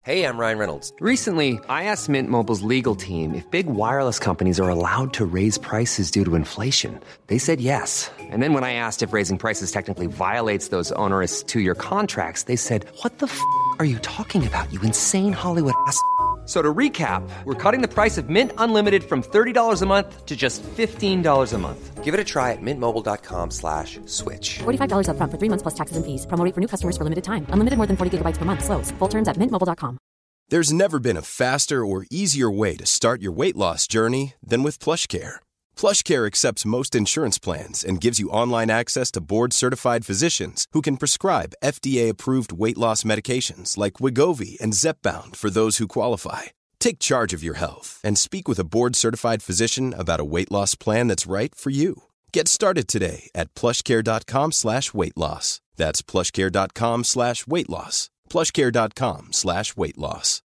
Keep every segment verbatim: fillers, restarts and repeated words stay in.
Hey, I'm Ryan Reynolds. Recently, I asked Mint Mobile's legal team if big wireless companies are allowed to raise prices due to inflation. They said yes. And then when I asked if raising prices technically violates those onerous two-year contracts, they said, what the f*** are you talking about, you insane Hollywood ass f- So to recap, we're cutting the price of Mint Unlimited from thirty dollars a month to just fifteen dollars a month. Give it a try at mintmobile.com slash switch. forty-five dollars up front for three months plus taxes and fees. Promo rate for new customers for limited time. Unlimited more than forty gigabytes per month. Slows full terms at mint mobile dot com. There's never been a faster or easier way to start your weight loss journey than with PlushCare. PlushCare accepts most insurance plans and gives you online access to board-certified physicians who can prescribe F D A-approved weight loss medications like Wegovy and Zepbound for those who qualify. Take charge of your health and speak with a board-certified physician about a weight loss plan that's right for you. Get started today at plushcare.com slash weight loss. That's plushcare.com slash weight loss. plushcare.com slash weight loss.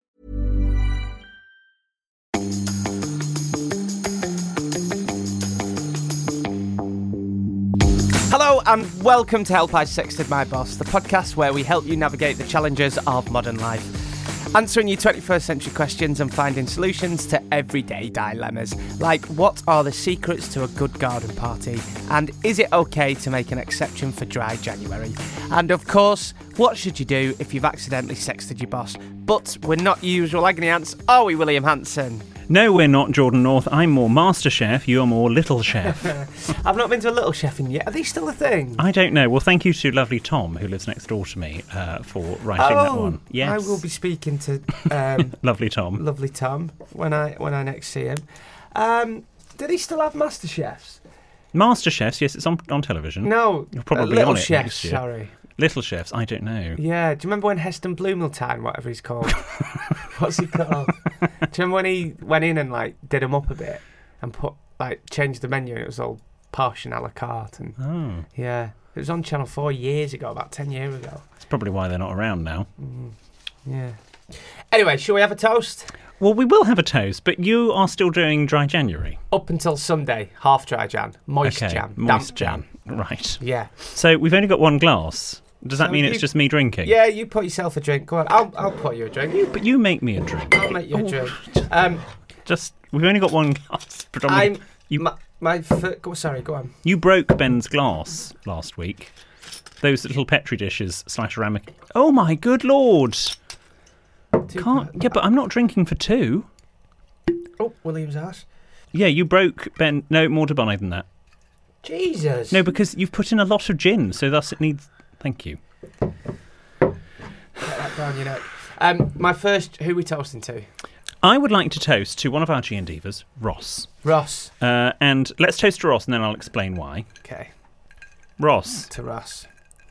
Hello and welcome to Help I Sexted My Boss, the podcast where we help you navigate the challenges of modern life, answering your twenty-first century questions and finding solutions to everyday dilemmas, like what are the secrets to a good garden party, and is it okay to make an exception for dry January, and of course, what should you do if you've accidentally sexted your boss? But we're not your usual agony ants, are we, William Hanson? No, we're not, Jordan North. I'm more Master Chef, you're more Little Chef. I've not been to a Little Chefing yet. Are they still a thing? I don't know. Well, thank you to lovely Tom, who lives next door to me, uh, for writing oh, that one. Yes. I will be speaking to um, lovely Tom. Lovely Tom when I when I next see him. Um, did he still have Master Chefs? Master Chefs, yes, it's on on television. No, you're probably uh, Little on it Chefs, next year. Sorry. Little Chefs, I don't know. Yeah, do you remember when Heston Blumenthal, whatever he's called? What's he called? Do you remember when he went in and like did them up a bit and put like changed the menu and it was all posh and a la carte and oh yeah, it was on Channel Four years ago, about ten years ago. That's probably why they're not around now. Mm, yeah. Anyway, shall we have a toast? Well, we will have a toast, but you are still doing dry January up until Sunday, half dry Jan, moist okay, Jan, moist damp Jan. Jan. Right. Yeah. So we've only got one glass. Does that so mean you, it's just me drinking? Yeah, you put yourself a drink. Go on, I'll I'll put you a drink. You, but you make me a drink. I'll make you a drink. Um, just we've only got one glass. I'm you, my, my f- go, sorry, go on. You broke Ben's glass last week. Those little Petri dishes slash ceramic. Oh my good lord! Two Can't. Yeah, but I'm not drinking for two. Oh, William's ass. Yeah, you broke Ben. No, more to Bonnet than that. Jesus. No, because you've put in a lot of gin, so thus it needs. Thank you. Get that down your neck. Um, my first. Who are we toasting to? I would like to toast to one of our G and Divas, Ross. Ross. Uh, and let's toast to Ross, and then I'll explain why. Okay. Ross. To Ross.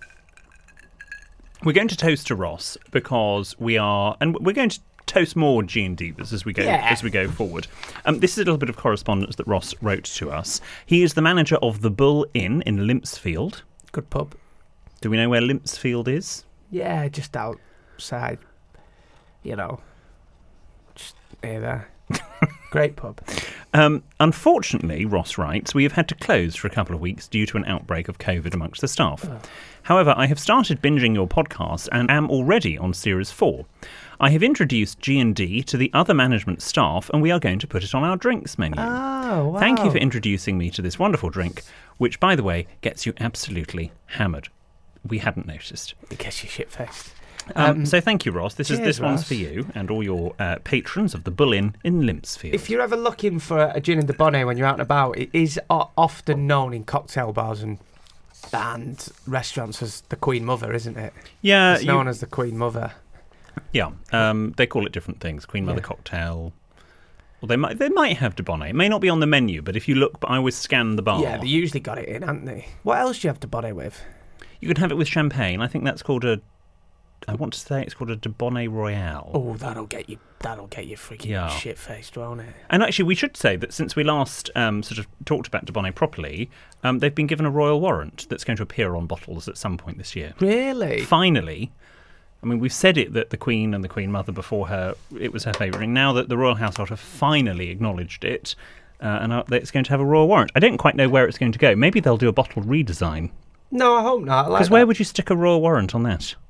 We're going to toast to Ross because we are, and we're going to toast more G and Divas as we go yeah. as we go forward. Um, this is a little bit of correspondence that Ross wrote to us. He is the manager of the Bull Inn in Limpsfield. Good pub. Do we know where Limpsfield is? Yeah, just outside. You know, just near there. Great pub. Um, unfortunately, Ross writes, we have had to close for a couple of weeks due to an outbreak of COVID amongst the staff. Oh. However, I have started binging your podcast and am already on Series four. I have introduced G and D to the other management staff and we are going to put it on our drinks menu. Oh, wow. Thank you for introducing me to this wonderful drink, which, by the way, gets you absolutely hammered. We hadn't noticed. It gets you shit-faced. Um, Um, so thank you, Ross. This cheers, is this one's Ross. for you and all your uh, patrons of the Bull Inn in Limpsfield. If you're ever looking for a gin and debonnaire when you're out and about, it is o- often known in cocktail bars and and restaurants as the Queen Mother, isn't it? Yeah, it's known you, as the Queen Mother. Yeah, um, they call it different things. Queen Mother yeah. cocktail. Well, they might they might have debonnaire. It may not be on the menu, but if you look, I always scan the bar. Yeah, they usually got it in, haven't they? What else do you have debonnaire with? You can have it with champagne. I think that's called a. I want to say it's called a Debonnaire Royale. Oh, that'll get you. That'll get you freaking yeah. shit faced, won't it? And actually, we should say that since we last um, sort of talked about Debonnaire properly, um, they've been given a royal warrant that's going to appear on bottles at some point this year. Really? Finally. I mean, we've said it that the Queen and the Queen Mother before her, it was her favourite. Now that the Royal Household have finally acknowledged it, uh, and uh, it's going to have a royal warrant. I don't quite know where it's going to go. Maybe they'll do a bottle redesign. No, I hope not. Because like where would you stick a royal warrant on that?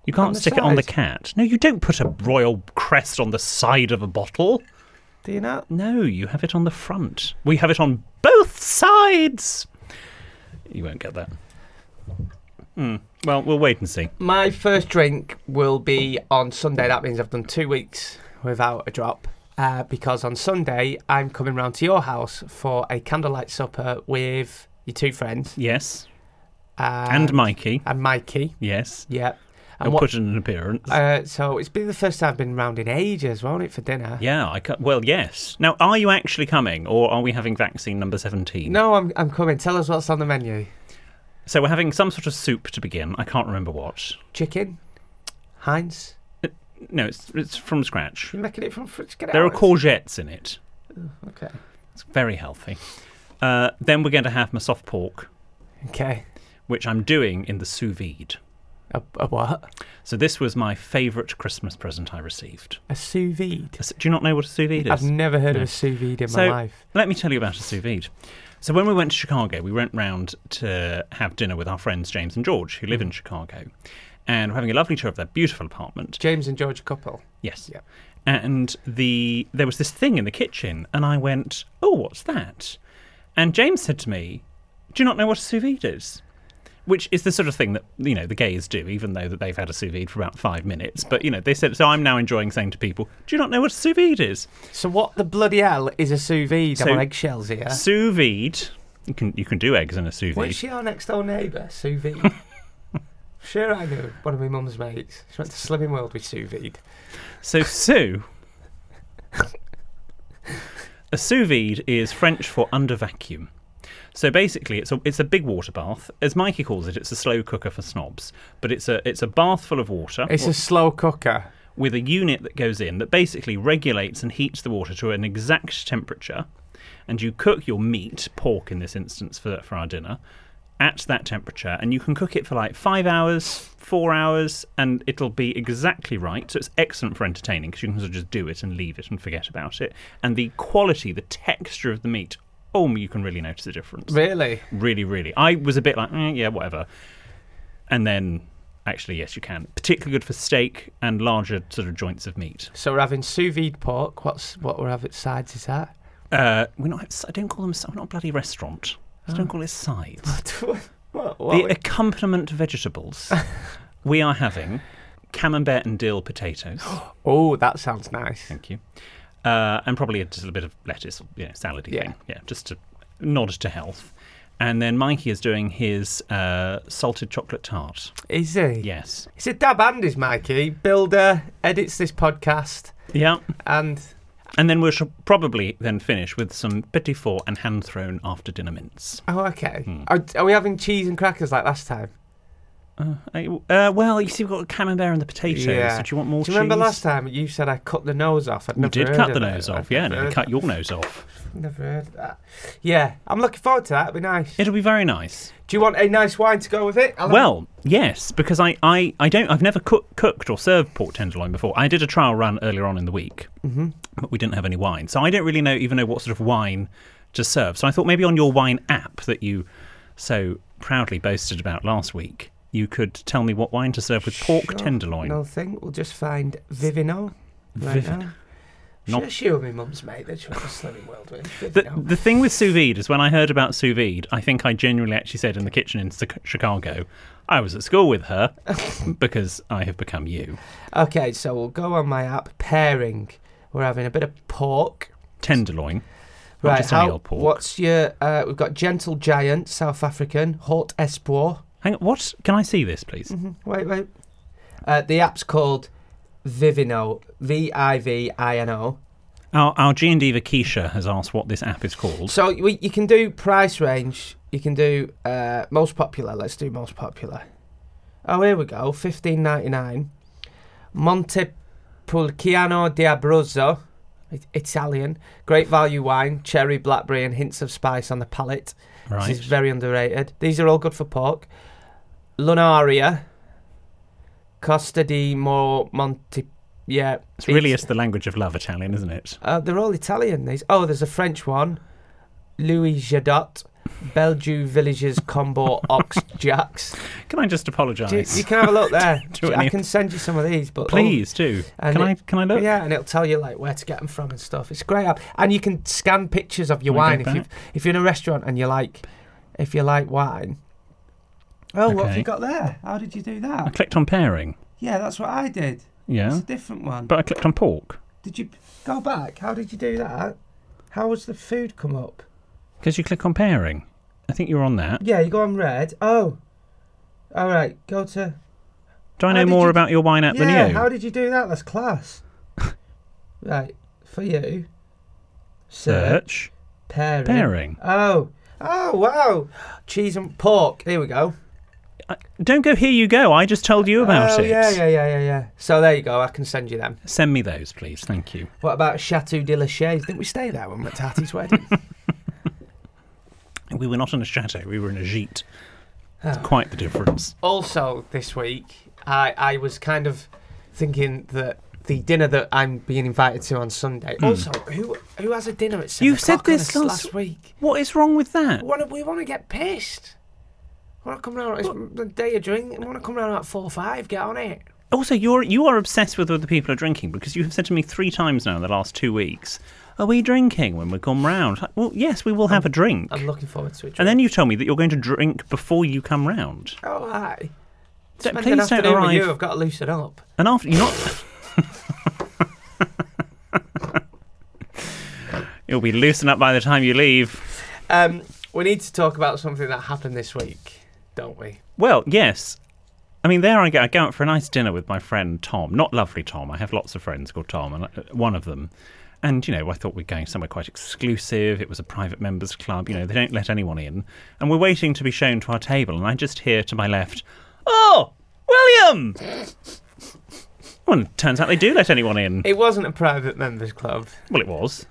You can't On the stick it on the side? cat. No, you don't put a royal crest on the side of a bottle. Do you not? No, you have it on the front. We have it on both sides. You won't get that. Hmm. Well, we'll wait and see. My first drink will be on Sunday. That means I've done two weeks without a drop. Uh, because on Sunday, I'm coming round to your house for a candlelight supper with your two friends. Yes. Uh, And Mikey. And Mikey. Yes. Yeah. I'll And what, put in an appearance. uh, so it's been the first time I've been round in ages, won't it, for dinner? yeah, I ca- well, yes. Now, are you actually coming, or are we having vaccine number seventeen? No, I'm I'm coming. Tell us what's on the menu. So we're having some sort of soup to begin. I can't remember what. Chicken? Heinz? No, it's it's from scratch. You're making it from fridge. Get There are out. courgettes in it. Okay. It's very healthy. Uh, then we're going to have my soft pork, Okay. which I'm doing in the sous vide. A, a what? So this was my favourite Christmas present I received. A sous vide? Do you not know what a sous vide is? I've never heard No. of a sous vide in So, my life. let me tell you about a sous vide. So when we went to Chicago, we went round to have dinner with our friends James and George, who live in Chicago. And we're having a lovely tour of their beautiful apartment. James and George couple. Yes. Yeah. And the there was this thing in the kitchen, and I went, oh, what's that? And James said to me, do you not know what a sous vide is? Which is the sort of thing that, you know, the gays do, even though that they've had a sous vide for about five minutes. But, you know, they said, so I'm now enjoying saying to people, do you not know what a sous vide is? So what the bloody hell is a sous vide? So- I'm on eggshells here. Sous vide, you can, you can do eggs in a sous vide. What's your next door neighbour? Sous vide. Sure, I knew one of my mum's mates. She went to Slimming World with sous vide. So sous, a sous vide is French for under vacuum. So basically, it's a it's a big water bath, as Mikey calls it. It's a slow cooker for snobs, but it's a it's a bath full of water. It's a slow cooker. With a unit that goes in that basically regulates and heats the water to an exact temperature, and you cook your meat, pork in this instance for for our dinner, at that temperature, and you can cook it for like five hours, four hours, and it'll be exactly right. So it's excellent for entertaining because you can sort of just do it and leave it and forget about it. And the quality, the texture of the meat, oh, you can really notice a difference. Really? Really, really. I was a bit like, eh, yeah, whatever. And then, actually, yes, you can. Particularly good for steak and larger sort of joints of meat. So we're having sous vide pork. What's what we're having sides is that? Uh, we're not. I don't call them. We're not a bloody restaurant. I don't call it sides. what, what The we- accompaniment vegetables. We are having camembert and dill potatoes. Oh, that sounds nice. Thank you. Uh, and probably just a little bit of lettuce, you know, salad-y Yeah. thing. Yeah, just to nod to health. And then Mikey is doing his uh, salted chocolate tart. Is he? Yes. He's a dab hand, is Mikey. Builder, edits this podcast, Yeah. and And then we shall probably then finish with some petit four and hand-thrown after-dinner mince. oh, okay. Hmm. Are, are we having cheese and crackers like last time? Uh, uh, well, you see, we've got the camembert and the potatoes. Yeah. So do you want more Do you remember cheese? last time you said I cut the nose off? I'd You never did heard cut of the that. nose I'd off, yeah. never No, you heard cut of your nose off. that. Never heard of that. Yeah, I'm looking forward to that. It'll be nice. It'll be very nice. Do you want a nice wine to go with it? I'll have- Well, yes, because I, I, I don't I've never cook, cooked or served pork tenderloin before. I did a trial run earlier on in the week, mm-hmm. but we didn't have any wine, so I don't really know even know what sort of wine to serve. So I thought maybe on your wine app that you so proudly boasted about last week, you could tell me what wine to serve with pork Sure, tenderloin. No thing. We'll just find Vivino right Vivino. now. Not- Sure, she and my mum's mate. They're trying to Slimming World with The, Vivino. the thing with sous vide is when I heard about sous vide, I think I genuinely actually said in the kitchen in Chi- Chicago, I was at school with her because I have become you. Okay, so we'll go on my app. Pairing. We're having a bit of pork. Tenderloin. Not Right, just any how, old pork. what's your... Uh, we've got Gentle Giant, South African. Haute Espoir. Hang on, what? Can I see this, please? Wait, wait. Uh, the app's called Vivino. V I V I N O. Our, our G and D Keisha has asked what this app is called. So we, you can do price range. You can do uh, most popular. Let's do most popular. Oh, here we go. fifteen ninety-nine. Montepulciano di Abruzzo. It- Italian. Great value wine. Cherry, blackberry and hints of spice on the palate. Right. This is very underrated. These are all good for pork. Lunaria. Costa di Mo Monte... Yeah. It's really is the language of love, Italian, isn't it? Uh, they're all Italian, these. Oh, there's a French one. Louis Jadot. Bellevue Villages Combo Ox Jacks. Can I just apologise? You, you can have a look there. To I any- can send you some of these, but Please do. And Can it- I? Can I look? Yeah, and it'll tell you like where to get them from and stuff. It's a great app, and you can scan pictures of your Can I wine go if you back? if you're in a restaurant and you like if you like wine. Oh, what have Okay. you got there? How did you do I that? clicked on pairing. Yeah, that's what I did. It's Yeah, a different one. but I clicked on pork Did you go back? How did you do that? How was the food come up? because you click on pairing. I think you were on that. Yeah, you go on red. Oh, all right. Go to. Do I How know did more you- about your wine app Yeah, than you? how did you do that? That's class. Right, for you. Search Pairing. pairing. Oh, oh wow! Cheese and pork. Here we go. I, don't go. Here you go. I just told you about oh, it. yeah, yeah, yeah, yeah, yeah. So there you go. I can send you them. Send me those, please. Thank you. What about Chateau de la Chaise? Didn't we stay there when we were at Tati's wedding? We were not in a chateau. We were in a gîte. It's Oh. quite the difference. Also, this week, I I was kind of thinking that the dinner that I'm being invited to on Sunday. Also, who who has a dinner at seven You've said o'clock on this a- last- last week? What is wrong with that? We want to, we want to get pissed. We want to come round. It's the day of drink. We want to come round at four or five. Get on it. Also, you're you are obsessed with other people are drinking because you have said to me three times now in the last two weeks, "Are we drinking when we come round?" Like, well, yes, we will have a drink. I'm looking forward to it. And then you told me that you're going to drink before you come round. Oh, hi. Don't- Spend please an don't afternoon with you. arrive. I've got to loosen up. And after you're not. You'll be loosened up by the time you leave. Um, we need to talk about something that happened this week, don't we? Well, yes. I mean, there I go. I go out for a nice dinner with my friend Tom. Not lovely Tom. I have lots of friends called Tom, and uh, one of them. And, you know, I thought we'd going somewhere quite exclusive. It was a private members club. You know, they don't let anyone in. And we're waiting to be shown to our table. And I just hear to my left, "Oh, William!" Well, it turns out they do let anyone in. It wasn't a private members club. Well, it was.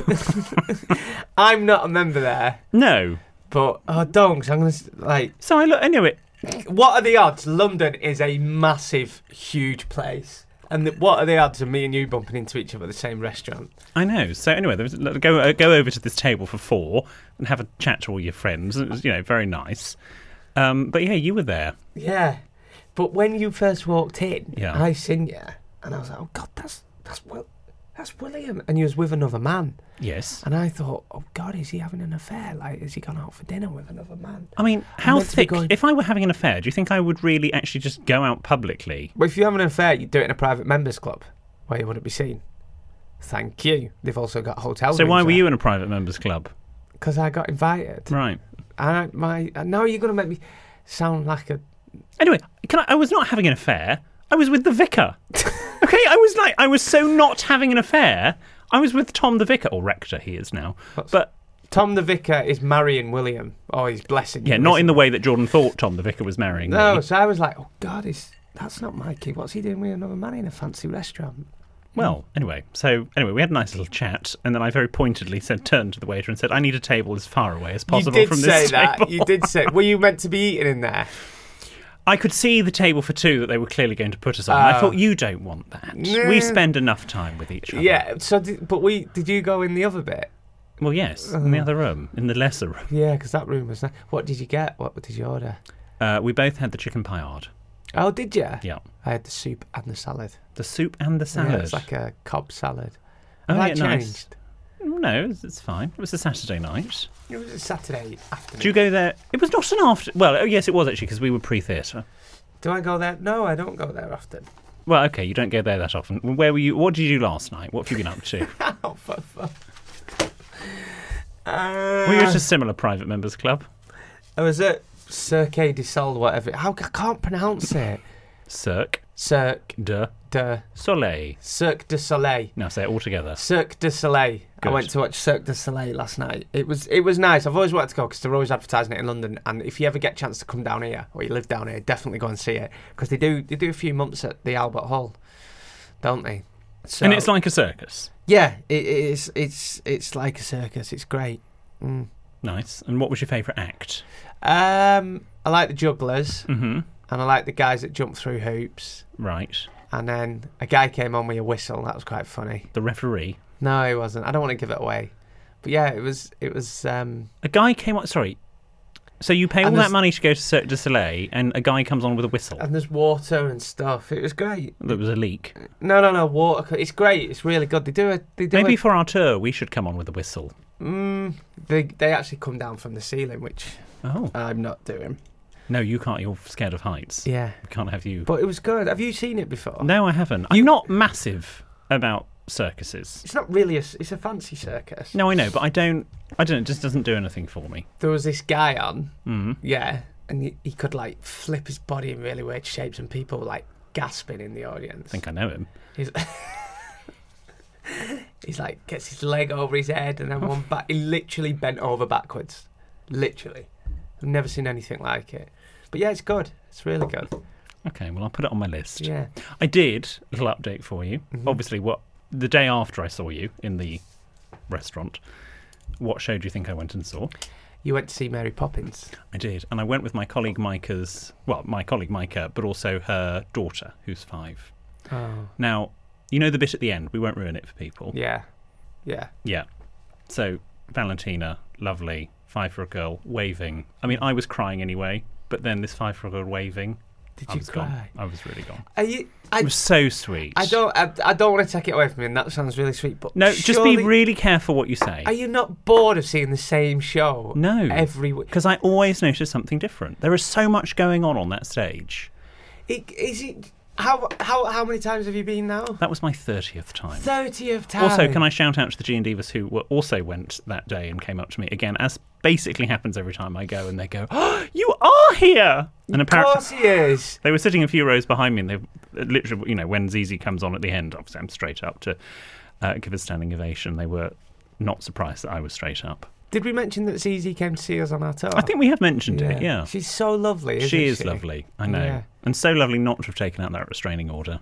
I'm not a member there, No. but oh, don't. 'Cause I'm gonna s- like. So I look, anyway, What are the odds? London is a massive, huge place, and the, what are the odds of me and you bumping into each other at the same restaurant? I know. So anyway, there was, go uh, go over to this table for four and have a chat to all your friends. It was, you know, very nice. Um, but yeah, you were there. Yeah, but when you first walked in, Yeah. I seen you, and I was like, "Oh God, that's that's Will, that's William," and you was with another man, Yes. and I thought, "Oh God, is he having an affair? Like, has he gone out for dinner with another man?" I mean, how meant to be thick? going- If I were having an affair, do you think I would really actually just go out publicly? But if you have an affair, you do it in a private members club where you wouldn't be seen. Thank you. They've also got hotel rooms. So why were you in a private members club? Because I got invited. Right. And I, my now you're going to make me sound like a. Anyway, can I, I was not having an affair. I was with the vicar. Okay, I was like, I was so not having an affair. I was with Tom the vicar, or rector he is now. What's- But Tom the vicar is marrying William. Oh, he's blessing. yeah, you, not isn't in the he? way that Jordan thought Tom the vicar was marrying No, me. so I was like, oh God, is that's not Mikey. What's he doing with another man in a fancy restaurant? Well, anyway, so anyway, we had a nice little chat, and then I very pointedly said, turned to the waiter and said, "I need a table as far away as possible you did from say this that. table." You did say. Were you meant to be eating in there? I could see the table for two that they were clearly going to put us on. I Oh. thought, you don't want that. Nah. We spend enough time with each other. Yeah. So, did, but we did you go in the other bit? Well, yes, in the other room, in the lesser room. Yeah, because that room was nice. What did you get? What did you order? Uh, we both had the chicken paillard. Oh, did you? Yeah. I had the soup and the salad. The soup and the salad. Yeah, it's like a Cobb salad. Oh, Have I yeah, nice. changed? No, it's, it's fine. It was a Saturday night. It was a Saturday afternoon. Do you go there? It was not an after... Well, oh, yes, it was actually, because we were pre-theatre. Do I go there? No, I don't go there often. Well, okay, you don't go there that often. Where were you? What did you do last night? What have you been up to? Oh, for fuck. Uh, Were you at a similar private members club? I was at Cirque du Soleil, whatever. How I can't pronounce it. Cirque Cirque de de Soleil. Cirque du Soleil. Now say it all together. Cirque du Soleil. Good. I went to watch Cirque du Soleil last night. It was it was nice. I've always wanted to go because they're always advertising it in London. And if you ever get a chance to come down here or you live down here, definitely go and see it because they do they do a few months at the Albert Hall, don't they? So, And it's like a circus. yeah, it is. It's it's like a circus. It's great. Mm. Nice. And what was your favourite act? Um, I like the jugglers Mm-hmm. and I like the guys that jump through hoops. Right. And then a guy came on with a whistle. That was quite funny. The referee. No, he wasn't. I don't want to give it away. But yeah, it was. It was. Um, A guy came on... Sorry. So you pay all And that there's- money to go to Cirque du Soleil, and a guy comes on with a whistle. And there's water and stuff. It was great. There was a leak. No, no, no, water. It's great. It's really good. They do it. They do Maybe it. for our tour, we should come on with a whistle. Mm, they they actually come down from the ceiling, which Oh. I'm not doing. No, you can't. You're scared of heights. Yeah, We can't have you. but it was good. Have you seen it before? No, I haven't. I'm not massive about circuses. It's not really a. s- It's a fancy circus. No, I know, but I don't. I don't. It just doesn't do anything for me. There was this guy on. Mm. Yeah, and he, he could like flip his body in really weird shapes, and people were like gasping in the audience. I think I know him. He's, he's like gets his leg over his head and then one back. He literally bent over backwards. Literally, I've never seen anything like it. But yeah, it's good. It's really good. Okay, well, I'll put it on my list. Yeah. I did a little update for you. Mhm. Obviously, what the day after I saw you in the restaurant, what show do you think I went and saw? You went to see Mary Poppins. I did, and I went with my colleague Micah's, well, my colleague Micah, but also her daughter, who's five. Oh. Now, you know the bit at the end. We won't ruin it for people. Yeah. Yeah. Yeah. So Valentina, lovely, five for a girl, waving. I mean, I was crying anyway, but then this five for a girl waving. Did I you was cry? gone. I was really gone. Are you? I, It was so sweet. I don't. I, I don't want to take it away from you, and that sounds really sweet. But No, just surely- be really careful what you say. Are you not bored of seeing the same show? No. Every week. Because I always notice something different. There is so much going on on that stage. It, is it? How how how many times have you been now? That was my thirtieth time. Thirtieth time. Also, can I shout out to the G and Divas who were also went that day and came up to me again, as basically happens every time I go, and they go, "Oh, you are here!" And Of apparently course he is. they were sitting a few rows behind me, and they literally, you know, when Z Z comes on at the end, obviously I'm straight up to uh, give a standing ovation. They were not surprised that I was straight up. Did we mention that Z Z came to see us on our tour? I think we have mentioned it. Yeah, She's so lovely. Isn't she she is lovely. I know, Yeah. and so lovely not to have taken out that restraining order.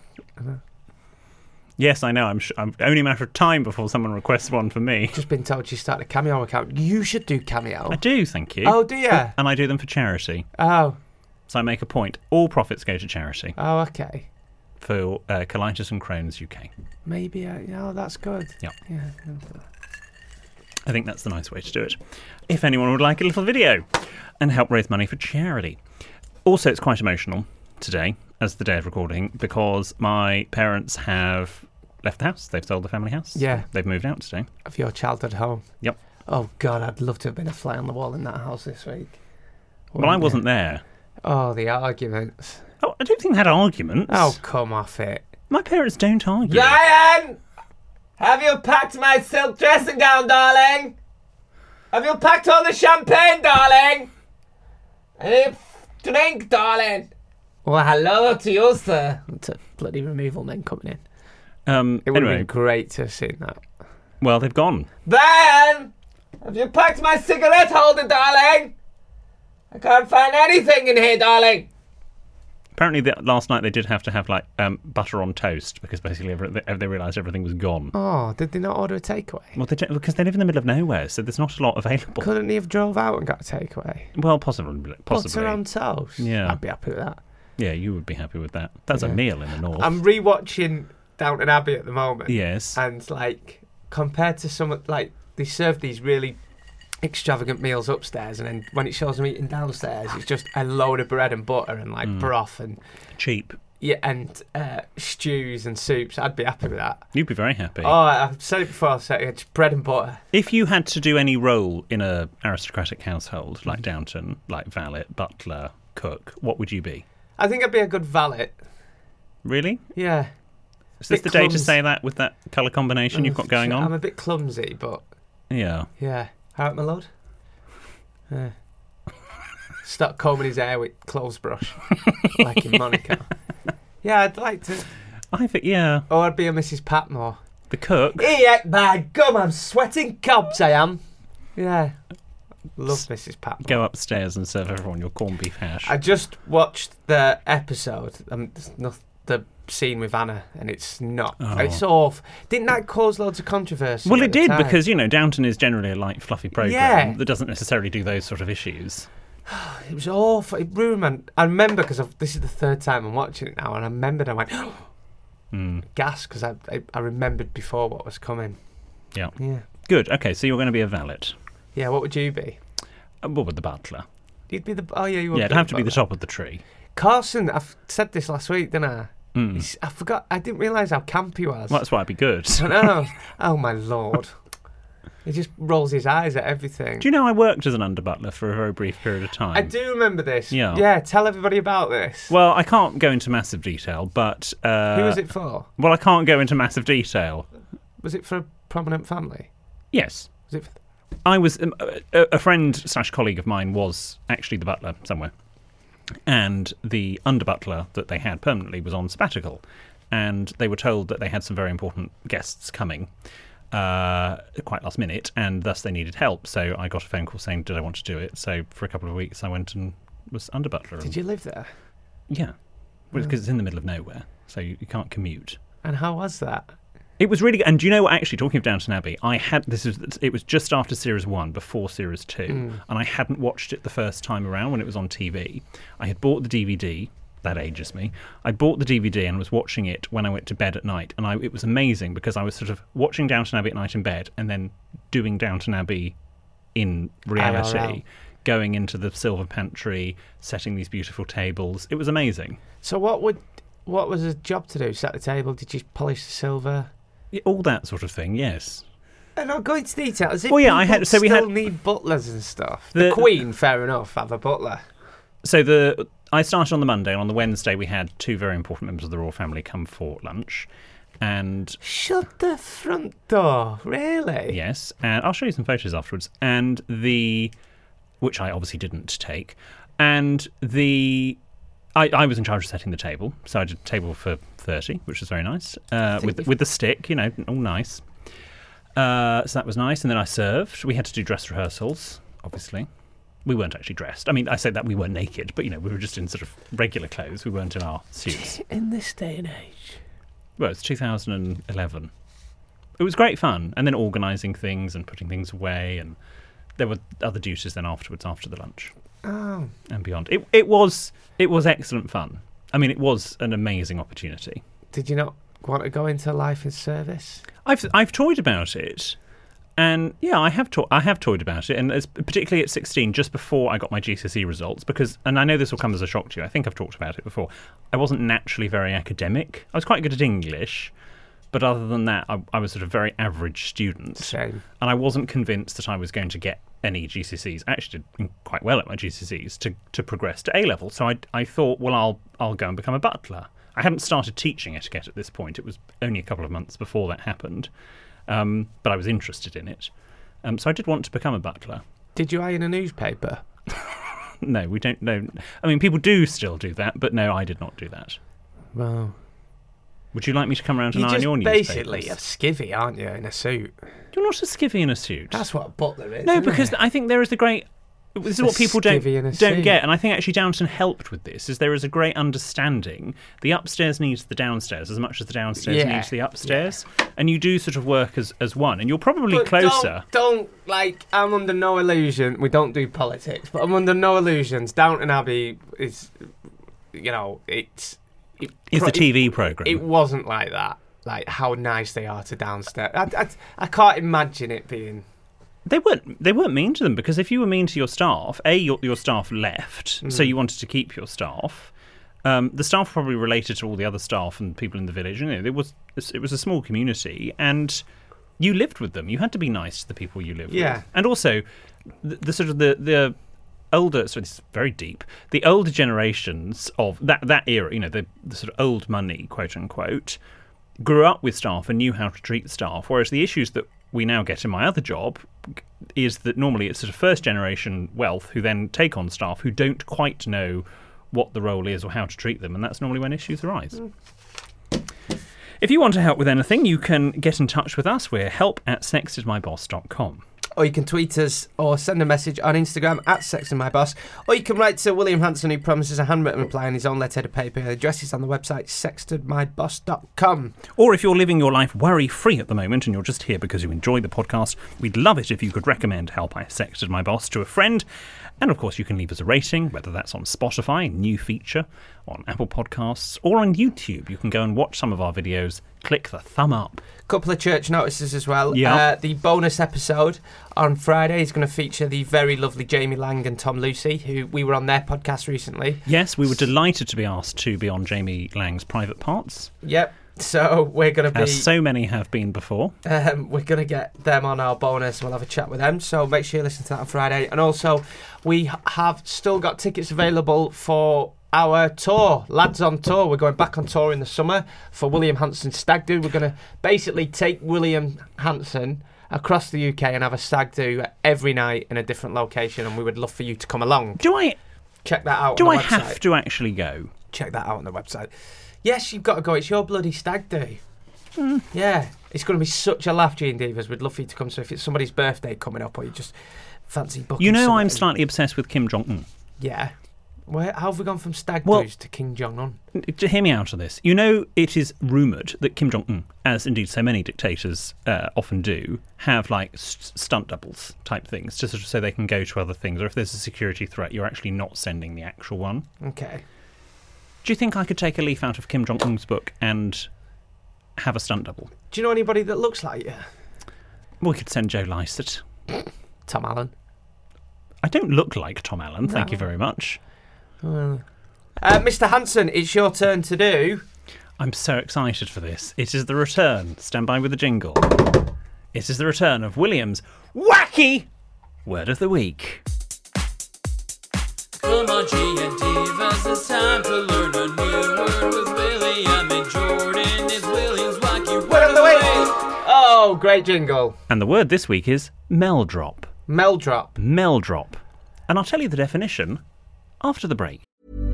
Yes, I know. I'm, sh- I'm only a matter of time before someone requests one for me. Just been told she started a Cameo account. You should do Cameo. I do, thank you. Oh, do you? And I do them for charity. Oh. So I make a point. All profits go to charity Oh, okay. for uh, Colitis and Crohn's U K. Maybe. Uh, oh, that's good. Yeah. Yeah. I think that's the nice way to do it. If anyone would like a little video and help raise money for charity. Also, it's quite emotional today, as the day of recording, because my parents have left the house. They've sold the family house. Yeah. They've moved out today. Of your childhood home. Yep. Oh God, I'd love to have been a fly on the wall in that house this week. Well, I wasn't there. Oh, the arguments. Oh, I don't think they had arguments. Oh, come off it. My parents don't argue. Ryan! Have you packed my silk dressing gown, darling? Have you packed all the champagne, darling? Any drink, darling? Well, hello to you, sir. It's a bloody removal men coming in. Um, It would anyway, have been great to have seen that. well, they've gone. Brian! Have you packed my cigarette holder, darling? I can't find anything in here, darling. Apparently, the, last night they did have to have like um, butter on toast because basically every, they, they realised everything was gone. Oh, did they not order a takeaway? Well, they, don't- because they live in the middle of nowhere, so there's not a lot available. Couldn't he have drove out and got a takeaway? Well, possibly, possibly. Butter on toast? Yeah. I'd be happy with that. Yeah, you would be happy with that. That's a Yeah. meal in the north. I'm rewatching Downton Abbey at the moment. yes. And, like, compared to some, like, they serve these really extravagant meals upstairs, and then when it shows them eating downstairs, it's just a load of bread and butter and, like, Mm. broth and, Cheap. yeah, and uh, stews and soups. I'd be happy with that. You'd be very happy. Oh, I've said it before, I'll say it, it's bread and butter. If you had to do any role in a aristocratic household like Downton, like valet, butler, cook, what would you be? I think I'd be a good valet. Really? Yeah. Is this Bit the day to clumsy. say that with that colour combination you've got going I'm on? a bit clumsy, but Yeah. yeah. All right, my lord. Yeah. Start combing his hair with clothes brush, like in Monaco. Yeah, I'd like to. I think, yeah. Or I'd be a Missus Patmore. The cook. Yeah, my gum, I'm sweating cobs, I am. Yeah. Love Missus Patmore. Go upstairs and serve everyone your corned beef hash. I just watched the episode, um, there's no- the scene with Anna, and it's not. Oh. It's awful. Didn't that cause loads of controversy? Well, at it the did time? because, you know, Downton is generally a light, fluffy programme Yeah. that doesn't necessarily do those sort of issues. It was awful. It ruined my... I remember, because this is the third time I'm watching it now, and I remembered, I went, Mm. gas, because I, I I remembered before what was coming. Yeah. Yeah. Good. Okay, so you're going to be a valet. Yeah, what would you be? What with the butler? You'd be the... Oh, yeah, you would Yeah, it'd have to be the top of the tree. Carson, I've said this last week, didn't I? Mm. He's, I forgot. I didn't realise how camp he was. Well, that's why it'd be good. I know. Oh, my Lord. He just rolls his eyes at everything. Do you know I worked as an under butler for a very brief period of time? I do remember this. Yeah. Yeah, tell everybody about this. Well, I can't go into massive detail, but... Uh, Who was it for? Well, I can't go into massive detail. Was it for a prominent family? Yes. Was it for... I was... Um, a, a friend slash colleague of mine was actually the butler somewhere. And the under butler that they had permanently was on sabbatical. And they were told that they had some very important guests coming. Uh, quite last minute, and thus they needed help. So I got a phone call saying, did I want to do it? So for a couple of weeks I went and was under butler. Did you live there? Yeah. Well, because it's in the middle of nowhere, so you, you can't commute. And how was that? It was really good. And do you know what, actually, talking of Downton Abbey, I had, this is, it was just after Series one, before Series two, mm. and I hadn't watched it the first time around when it was on T V. I had bought the D V D. That ages me. I bought the D V D and was watching it when I went to bed at night, and I, it was amazing because I was sort of watching Downton Abbey at night in bed and then doing Downton Abbey in reality, I R L. Going into the silver pantry, setting these beautiful tables. It was amazing. So what would what was his job to do? Set the table? Did you polish the silver? Yeah, all that sort of thing. Yes. And I'll go into detail. As if well, yeah, people I had. So we still had need butlers and stuff. The, the Queen, fair enough, have a butler. So the I started on the Monday, and on the Wednesday we had two very important members of the royal family come for lunch. And shut the front door, really? Yes, and I'll show you some photos afterwards. And the, which I obviously didn't take, and the, I, I was in charge of setting the table, so I did a table for thirty, which was very nice, uh, with with the stick, you know, all nice. Uh, so that was nice, and then I served. We had to do dress rehearsals, obviously. We weren't actually dressed. I mean, I say that we weren't naked, but, you know, we were just in sort of regular clothes. We weren't in our suits. In this day and age. Well, it's two thousand eleven. It was great fun. And then organising things and putting things away. And there were other duties then afterwards, after the lunch. Oh. And beyond. It, it was it was excellent fun. I mean, it was an amazing opportunity. Did you not want to go into life in service? I've I've toyed about it. And yeah, I have to- I have toyed about it, and as, particularly at sixteen, just before I got my G C S E results, because, and I know this will come as a shock to you, I think I've talked about it before, I wasn't naturally very academic. I was quite good at English, but other than that, I, I was sort of a very average student. Same. And I wasn't convinced that I was going to get any G C S Es. I actually did quite well at my G C S Es to, to progress to A-level. So I, I thought, well, I'll I'll go and become a butler. I hadn't started teaching etiquette at this point. It was only a couple of months before that happened. Um, but I was interested in it. Um, so I did want to become a butler. Did you iron a newspaper? No, we don't know. I mean, people do still do that, but no, I did not do that. Well, would you like me to come around and You're iron just your newspapers? basically a skivvy, aren't you, in a suit? You're not a skivvy in a suit. That's what a butler is. No, isn't because it? I think there is a great... This is A what people don't skivvy in a don't suit. get, and I think actually Downton helped with this, is there is a great understanding. The upstairs needs the downstairs as much as the downstairs Yeah, needs the upstairs, and you do sort of work as, as one, and you're probably But closer. Don't, don't, like, I'm under no illusion. We don't do politics, but I'm under no illusions. Downton Abbey is, you know, it's... It, It's the T V programme. It wasn't like that. Like, how nice they are to downstairs. I, I, I can't imagine it being... They weren't. They weren't mean to them, because if you were mean to your staff, a your, your staff left, mm. so you wanted to keep your staff. Um, the staff probably related to all the other staff and people in the village. You know, it was it was a small community, and you lived with them. You had to be nice to the people you lived yeah. with. And also, the, the sort of the the older. So it's very deep. The older generations of that that era, you know, the, the sort of old money, quote unquote, grew up with staff and knew how to treat staff. Whereas the issues that we now get in my other job is that normally it's sort of first generation wealth who then take on staff who don't quite know what the role is or how to treat them, and that's normally when issues arise. Mm. If you want to help with anything, you can get in touch with us. We're help at sexted my boss dot com. Or you can tweet us or send a message on Instagram at sextedmyboss. Or you can write to William Hanson, who promises a handwritten reply on his own letterhead of paper. The address is on the website sexted my boss dot com. Or if you're living your life worry-free at the moment and you're just here because you enjoy the podcast, we'd love it if you could recommend Help I Sexted My Boss to a friend. And of course you can leave us a rating, whether that's on Spotify, new feature, on Apple Podcasts, or on YouTube. You can go and watch some of our videos click the thumb up. Couple of church notices as well. Yeah. Uh, the bonus episode on Friday is going to feature the very lovely Jamie Lang and Tom Lucy, who we were on their podcast recently. Yes, we were delighted to be asked to be on Jamie Lang's Private Parts. Yep. So we're going to be... As so many have been before. Um, we're going to get them on our bonus. We'll have a chat with them. So make sure you listen to that on Friday. And also, we have still got tickets available for our tour, Lads on Tour. We're going back on tour in the summer for William Hanson's Stag Do. We're going to basically take William Hanson across the U K and have a stag do every night in a different location, and we would love for you to come along. Do I... Check that out Do on I the website. have to actually go? Check that out on the website. Yes, you've got to go. It's your bloody stag do. Mm. Yeah. It's going to be such a laugh, G and Divas. We'd love for you to come. So if it's somebody's birthday coming up or you just fancy booking You know something. I'm slightly obsessed with Kim Jong-un. Yeah. Where, how have we gone from stag Well, do's to King Jong-un? To hear me out on this. You know, it is rumoured that Kim Jong-un, as indeed so many dictators uh, often do, have like st- stunt doubles type things, just sort of so they can go to other things. Or if there's a security threat, you're actually not sending the actual one. Okay. Do you think I could take a leaf out of Kim Jong-un's book and have a stunt double? Do you know anybody that looks like you? We could send Joe Lycett. Tom Allen. I don't look like Tom Allen, thank No. you very much. Uh, Mister Hanson, it's your turn to do. I'm so excited for this. It is the return. Stand by with the jingle. It is the return of William's wacky word of the week. Come on, G and Divas, it's time to learn a new word with William and Jordan. It's William's wacky word, Word of the week. week. Oh, great jingle. And the word this week is meldrop. Meldrop. Meldrop. And I'll tell you the definition after the break.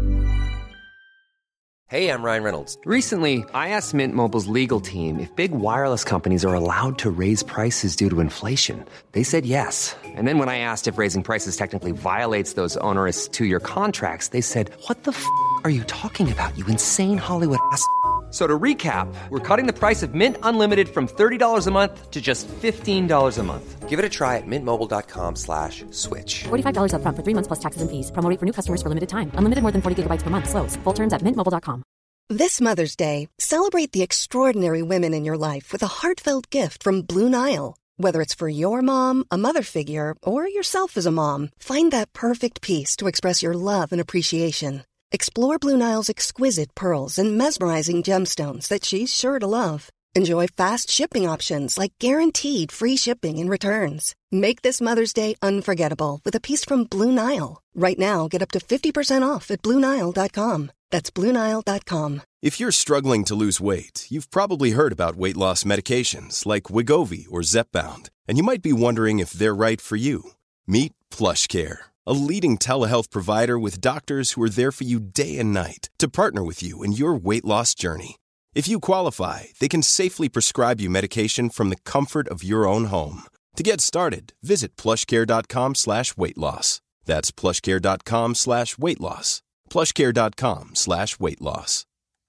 Hey, I'm Ryan Reynolds. Recently, I asked Mint Mobile's legal team if big wireless companies are allowed to raise prices due to inflation. They said yes. And then when I asked if raising prices technically violates those onerous two-year contracts, they said, "What the f*** are you talking about, you insane Hollywood ass f- So to recap, we're cutting the price of Mint Unlimited from thirty dollars a month to just fifteen dollars a month. Give it a try at mintmobile.com slash switch. forty-five dollars up front for three months plus taxes and fees. Promo rate for new customers for limited time. Unlimited more than forty gigabytes per month. Slows full terms at mint mobile dot com. This Mother's Day, celebrate the extraordinary women in your life with a heartfelt gift from Blue Nile. Whether it's for your mom, a mother figure, or yourself as a mom, find that perfect piece to express your love and appreciation. Explore Blue Nile's exquisite pearls and mesmerizing gemstones that she's sure to love. Enjoy fast shipping options like guaranteed free shipping and returns. Make this Mother's Day unforgettable with a piece from Blue Nile. Right now, get up to fifty percent off at blue nile dot com. That's blue nile dot com. If you're struggling to lose weight, you've probably heard about weight loss medications like Wegovy or Zepbound, and you might be wondering if they're right for you. Meet PlushCare, a leading telehealth provider with doctors who are there for you day and night to partner with you in your weight loss journey. If you qualify, they can safely prescribe you medication from the comfort of your own home. To get started, visit plushcare.com slash weight loss. That's plushcare.com slash weight loss. plushcare.com slash weight loss.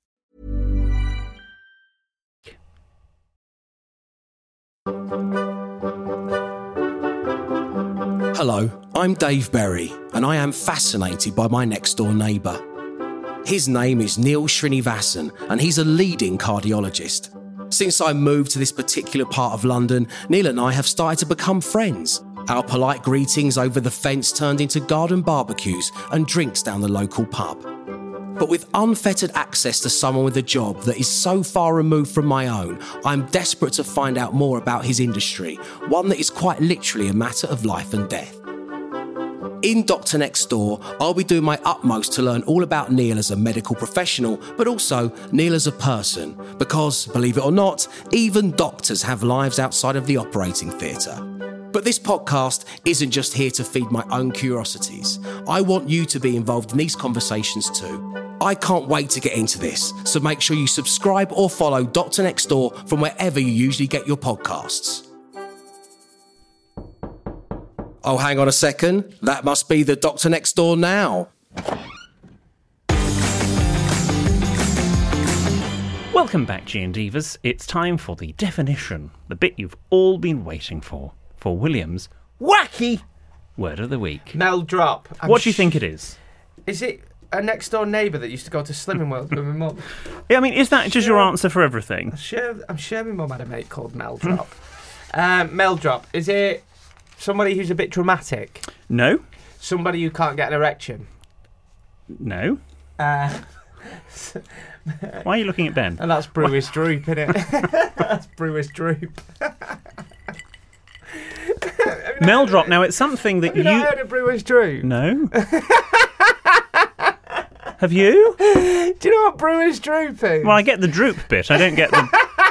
Hello, I'm Dave Berry, and I am fascinated by my next-door neighbour. His name is Neil Srinivasan, and he's a leading cardiologist. Since I moved to this particular part of London, Neil and I have started to become friends. Our polite greetings over the fence turned into garden barbecues and drinks down the local pub. But with unfettered access to someone with a job that is so far removed from my own, I'm desperate to find out more about his industry, one that is quite literally a matter of life and death. In Doctor Next Door, I'll be doing my utmost to learn all about Neil as a medical professional, but also Neil as a person, because, believe it or not, even doctors have lives outside of the operating theatre. But this podcast isn't just here to feed my own curiosities. I want you to be involved in these conversations too. I can't wait to get into this, so make sure you subscribe or follow Doctor Next Door from wherever you usually get your podcasts. Oh, hang on a second. That must be the Doctor Next Door now. Welcome back, G and Divas. It's time for the definition, the bit you've all been waiting for, for William's wacky word of the week. Meldrop. I'm What do you sh- think it is? Is it a next door neighbour that used to go to Slimming World with my mum. Yeah, I mean, is that just your answer for everything? I'm sure, I'm sure my mum had a mate called Mel Drop. um, Mel Drop, is it somebody who's a bit dramatic? No. Somebody who can't get an erection? No. Uh, Why are you looking at Ben? And that's Brewis Droop, isn't it? That's Brewis Droop. Mel Drop. Now, it's something that Have you you... not heard of Brewis Droop? No. Have you? Do you know what Brewis Droop is? Well, I get the droop bit. I don't get the...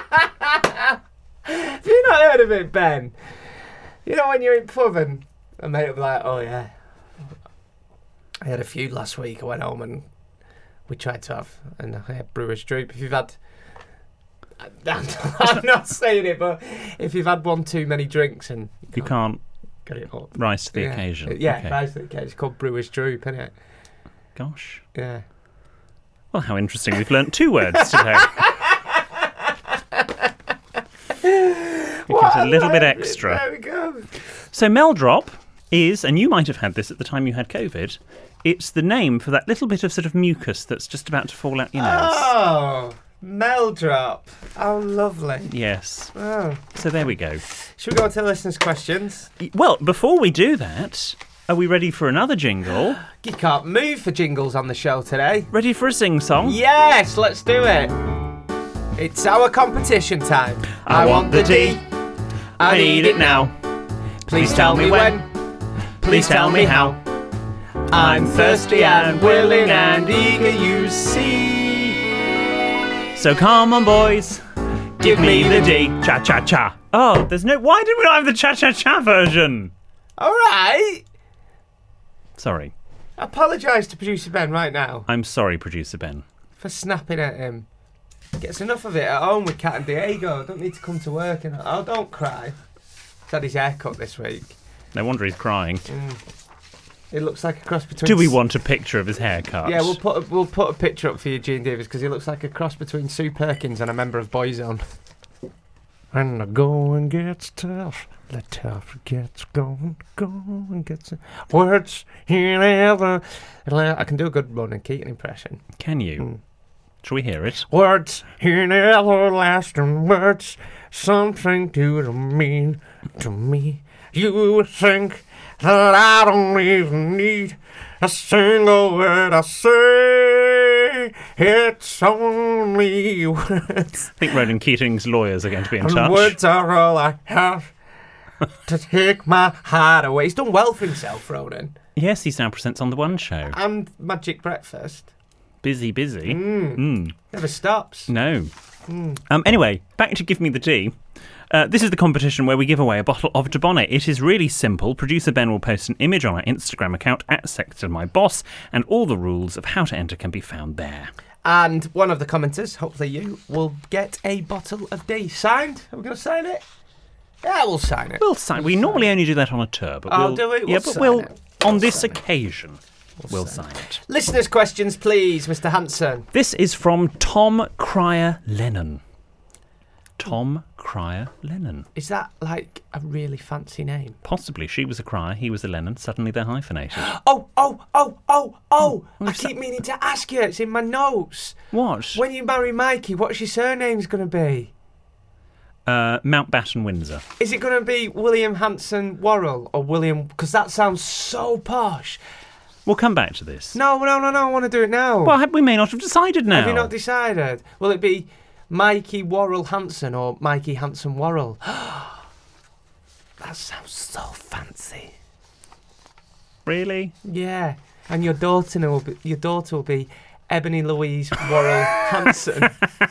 Have you not heard of it, Ben? You know when you're in pub and a mate will be like, oh yeah, I had a few last week. I went home and we tried to have, and I had Brewis Droop. If you've had... I'm not saying it, but if you've had one too many drinks and... You can't, you can't get it up. Rise to the yeah. occasion. Yeah, okay. rise to the occasion. It's called Brewis Droop, isn't it? Gosh. Yeah. Well, how interesting. We've learnt two words today. We get a little bit extra. There we go. So Mel Drop is, and you might have had this at the time you had COVID, it's the name for that little bit of sort of mucus that's just about to fall out your nose. Oh, Mel Drop. Oh, lovely. Yes. Oh. So there we go. Should we go to listeners' questions? Well, before we do that, are we ready for another jingle? You can't move for jingles on the show today. Ready for a sing-song? Yes, let's do it. It's our competition time. I want the D. I need it now. Please tell me when. Please tell me how. I'm thirsty and willing and eager, you see. So come on, boys. Give me the D. Cha-cha-cha. Oh, there's no... Why did we not have the cha-cha-cha version? All right. Sorry. Apologise to producer Ben right now. I'm sorry, producer Ben. For snapping at him. Gets enough of it at home with Cat and Diego. Don't need to come to work and... Oh, don't cry. He's had his hair cut this week. No wonder he's crying. Mm. It looks like a cross between... Do we want a picture of his haircut? Yeah, we'll put a, we'll put a picture up for you, Gene Davis, because he looks like a cross between Sue Perkins and a member of Boyzone. When the going gets tough, the tough gets going, going gets... Words in ever... I can do a good Ronan Keating impression. Can you? Mm. Shall we hear it? Words in everlasting words, something to mean to me. You think that I don't even need a single word I say. It's only words. I think Ronan Keating's lawyers are going to be in and touch. Words are all I have to take my heart away. He's done well for himself, Ronan. Yes, he now presents on The One Show. And Magic Breakfast. Busy, busy. Mm. Mm. Never stops. No. Mm. Um, anyway, back to Give Me the D. Uh, this is the competition where we give away a bottle of Dubonnet. It is really simple. Producer Ben will post an image on our Instagram account at SextonMyBoss, and all the rules of how to enter can be found there. And one of the commenters, hopefully you, will get a bottle of D signed. Are we going to sign it? Yeah, we'll sign it. We'll sign. We normally only do that on a tour, but I'll we'll do it. We'll yeah, but sign we'll it. on We'll this sign it. occasion We'll, we'll sign sign it. Listeners' questions, please, Mister Hanson. This is from Tom Cryer Lennon. Tom Cryer Lennon. Is that like a really fancy name? Possibly. She was a Cryer, he was a Lennon. Suddenly they're hyphenated. Oh, oh, oh, oh, oh! I what's keep meaning to ask you. It's in my notes. What? When you marry Mikey, what's your surname's going to be? Uh, Mountbatten Windsor. Is it going to be William Hanson Worrell or William... Because that sounds so posh. We'll come back to this. No, no, no, no, I want to do it now. Well, we may not have decided now. Have you not decided? Will it be Mikey Worrell Hanson or Mikey Hanson Worrell? That sounds so fancy. Really? Yeah. And your daughter will be, your daughter will be Ebony Louise Worrell Hanson.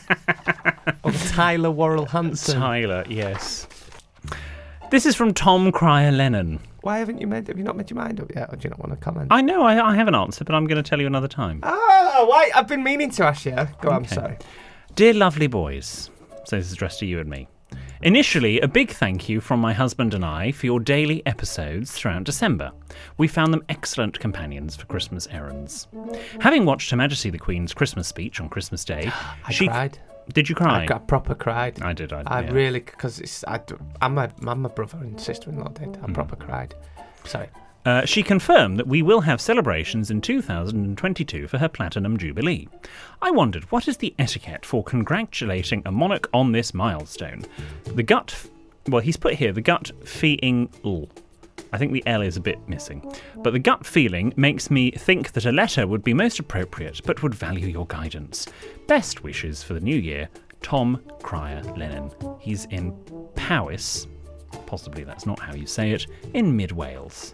Or Tyler Worrell Hanson. Tyler, yes. This is from Tom Cryer Lennon. Why haven't you made? Have you not made your mind up yet, or do you not want to comment? I know I, I have an answer, but I'm going to tell you another time. Oh, why? I've been meaning to ask you. Go on, Okay. sorry. Dear lovely boys, so this is addressed to you and me. Initially, a big thank you from my husband and I for your daily episodes throughout December. We found them excellent companions for Christmas errands. Having watched Her Majesty the Queen's Christmas speech on Christmas Day, I she cried. Did you cry? I got proper cried. I did. I, I yeah. really, because it's I, I'm a, I'm a brother and sister-in-law did. I proper cried. Sorry. Uh, she confirmed that we will have celebrations in two thousand twenty-two for her Platinum Jubilee. I wondered, what is the etiquette for congratulating a monarch on this milestone? The gut... F- well, he's put here, the gut feeling... L. I think the L is a bit missing. But the gut feeling makes me think that a letter would be most appropriate, but would value your guidance. Best wishes for the new year, Tom Cryer Lennon. He's in Powys, possibly that's not how you say it, in mid Wales.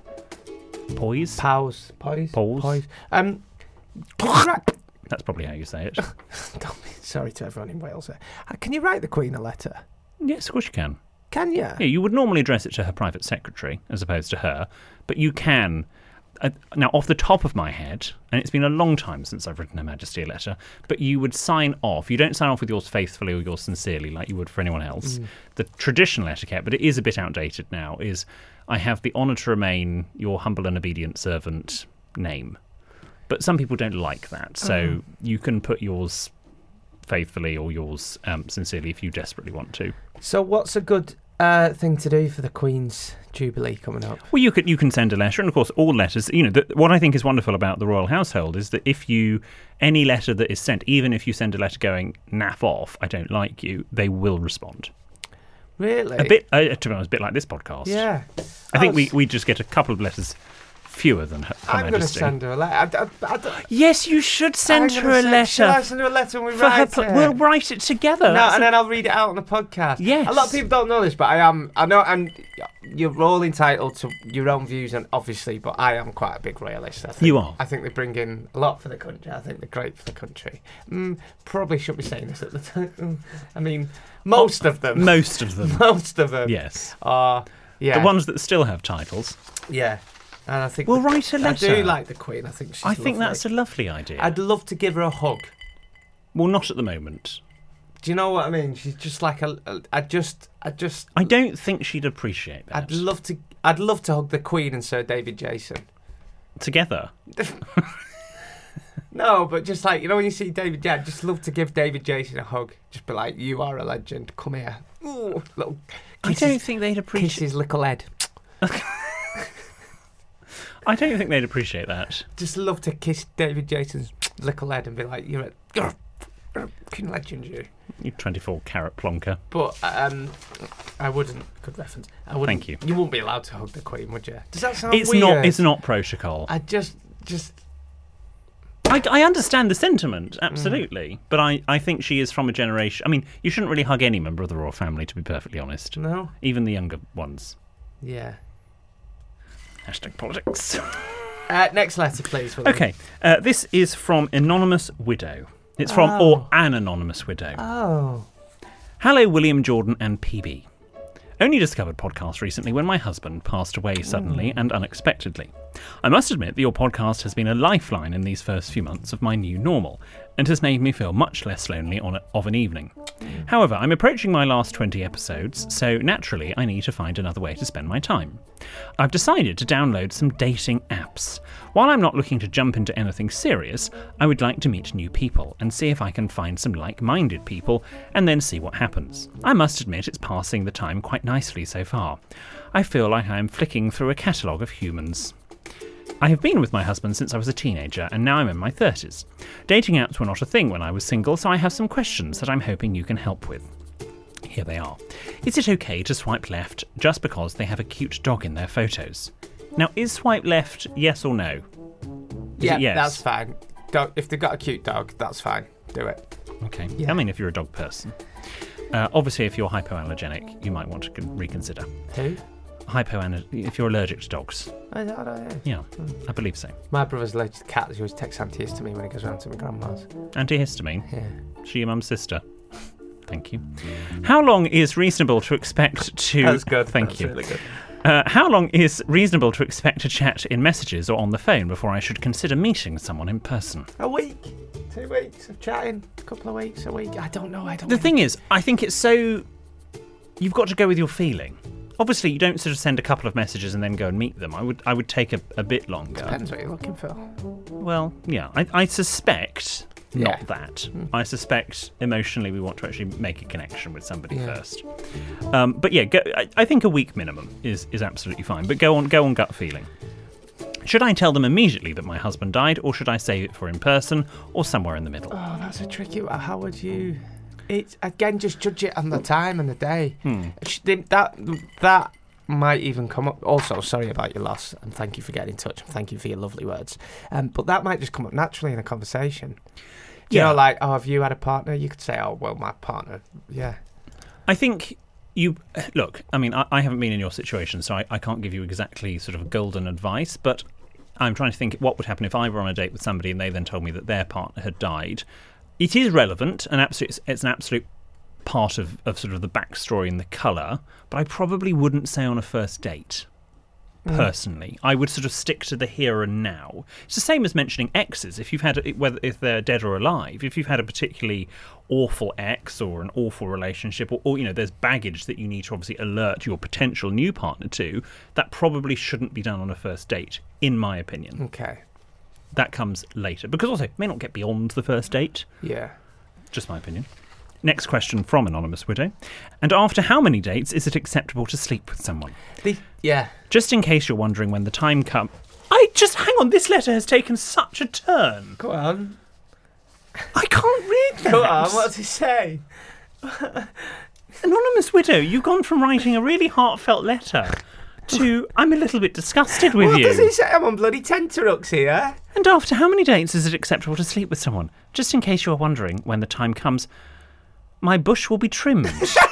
Poise? Pause. Poise? Pause. Poise. Um, can you write... That's probably how you say it. Don't be sorry to everyone in Wales. Uh, Can you write the Queen a letter? Yes, of course you can. Can you? Yeah, you would normally address it to her private secretary as opposed to her, but you can. Uh, now, off the top of my head, and it's been a long time since I've written Her Majesty a letter, but you would sign off. You don't sign off with yours faithfully or yours sincerely like you would for anyone else. Mm. The traditional etiquette, but it is a bit outdated now, is I have the honour to remain your humble and obedient servant name. But some people don't like that, so Oh. you can put yours faithfully or yours um, sincerely if you desperately want to. So what's a good uh, thing to do for the Queen's Jubilee coming up? Well, you can you can send a letter, and of course, all letters. You know, the, what I think is wonderful about the royal household is that if you any letter that is sent, even if you send a letter going naff off, I don't like you, they will respond. Really? A bit, uh, to be honest, a bit like this podcast. Yeah. I think Oh, we, we just get a couple of letters fewer than Her, Her I'm going to Majesty. send her a letter. I, I, I, don't- Yes, you should send I'm her gonna a send- letter. Shall I send her a letter and we for her write pl- it? We'll write it together. No, That's and a- then I'll read it out on the podcast. Yes. A lot of people don't know this, but I am. I know, and you're all entitled to your own views, and obviously, but I am quite a big royalist. I think, You are. I think they bring in a lot for the country. I think they're great for the country. Mm, probably shouldn't be saying this at the time. I mean, most of them. Most of them. Most of them. Yes. Are yeah. The ones that still have titles. Yeah. And I think We'll the- write a letter. I do like the Queen. I think she's. I think lovely. that's a lovely idea. I'd love to give her a hug. Well, not at the moment. Do you know what I mean? She's just like a. a I just. I just. I don't think she'd appreciate that. I'd love to. I'd love to hug the Queen and Sir David Jason. Together. No, but just like you know when you see David, yeah, I'd just love to give David Jason a hug. Just be like, "You are a legend. Come here." Ooh, little. I kiss don't his- think they'd kiss appreciate. his little head. I don't think they'd appreciate that. Just love to kiss David Jason's little head and be like, "You're a, you're a, you're a fucking legend, you." You twenty-four carat plonker. But um, I wouldn't. Good reference. I wouldn't. Thank you. You wouldn't be allowed to hug the Queen, would you? Does that sound It's weird? not. It's not protocol. I just, just. I, I understand the sentiment, absolutely, but I, I think she is from a generation. I mean, you shouldn't really hug any member of the royal family, to be perfectly honest. No. Even the younger ones. Yeah. Hashtag politics. Uh, next letter, please. William. Okay, uh, this is from Anonymous Widow. It's from, Oh. or an Anonymous Widow. Oh. Hello, William, Jordan, and P B. Only discovered podcast recently when my husband passed away suddenly and unexpectedly. I must admit that your podcast has been a lifeline in these first few months of my new normal and has made me feel much less lonely on a, of an evening. However, I'm approaching my last twenty episodes, so naturally I need to find another way to spend my time. I've decided to download some dating apps. While I'm not looking to jump into anything serious, I would like to meet new people and see if I can find some like-minded people and then see what happens. I must admit it's passing the time quite nicely so far. I feel like I am flicking through a catalogue of humans. I have been with my husband since I was a teenager, and now I'm in my thirties. Dating apps were not a thing when I was single, so I have some questions that I'm hoping you can help with. Here they are. Is it okay to swipe left just because they have a cute dog in their photos? Now, is swipe left yes or no? Is Yeah, it yes? that's fine. Dog, if they've got a cute dog, that's fine. Do it. Okay. Yeah. I mean, if you're a dog person. Uh, obviously, if you're hypoallergenic, you might want to con- reconsider. Who? Hypoallergenic, if you're allergic to dogs. I don't know. Yeah, I believe so. My brother's allergic to cats. He always takes antihistamine when he goes round to my grandma's. Antihistamine? Yeah. She your mum's sister? Thank you. How long is reasonable to expect to... That's good. Thank That's you. really good. Uh, how long is reasonable to expect to chat in messages or on the phone before I should consider meeting someone in person? A week, two weeks of chatting, a couple of weeks, a week. I don't know. I don't. The know. thing is, I think it's so... You've got to go with your feeling. Obviously, you don't sort of send a couple of messages and then go and meet them. I would I would take a, a bit longer. Depends what you're looking for. Well, yeah. I, I suspect... Not Yeah. that. I suspect emotionally we want to actually make a connection with somebody Yeah. first. Um, but yeah, go, I, I think a week minimum is, is absolutely fine. But go on go on gut feeling. Should I tell them immediately that my husband died, or should I save it for in person, or somewhere in the middle? Oh, that's a tricky one. How would you... It's, again, just judge it on the time and the day. Hmm. That, that might even come up... Also, sorry about your loss, and thank you for getting in touch, and thank you for your lovely words. Um, but that might just come up naturally in a conversation. You Yeah. know, like, oh, have you had a partner? You could say, oh, well, my partner, yeah. I think you... Look, I mean, I, I haven't been in your situation, so I, I can't give you exactly sort of golden advice, but I'm trying to think what would happen if I were on a date with somebody and they then told me that their partner had died. It is relevant, and absolute, it's, it's an absolute part of, of sort of the backstory and the colour, but I probably wouldn't say on a first date, personally. I would sort of stick to the here and now. It's the same as mentioning exes. If you've had, a, whether if they're dead or alive, if you've had a particularly awful ex or an awful relationship, or, or you know, there's baggage that you need to obviously alert your potential new partner to, that probably shouldn't be done on a first date, in my opinion. Okay. That comes later, because also it may not get beyond the first date. Yeah. Just my opinion. Next question from Anonymous Widow. And after how many dates is it acceptable to sleep with someone? The, yeah. Just in case you're wondering when the time comes... I just... Hang on, this letter has taken such a turn. Go on. I can't read that. Go on, what does it say? Anonymous Widow, you've gone from writing a really heartfelt letter to, I'm a little bit disgusted with what you. What does it say? I'm on bloody tenterhooks here. And after how many dates is it acceptable to sleep with someone? Just in case you're wondering when the time comes, my bush will be trimmed.